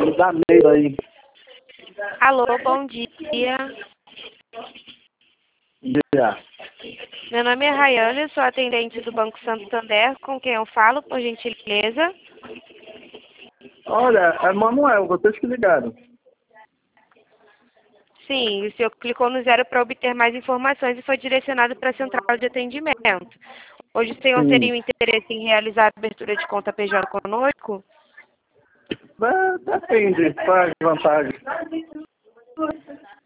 da Neida aí. Alô, bom dia. Yeah. Meu nome é Rayane, sou atendente do Banco Santander, com quem eu falo, por gentileza. Olha, é Manuel, vocês que ligaram. Sim, o senhor clicou no 0 para obter mais informações e foi direcionado para a central de atendimento. Hoje o senhor Sim. teria um interesse em realizar a abertura de conta PJ conosco? Depende, faz vantagem.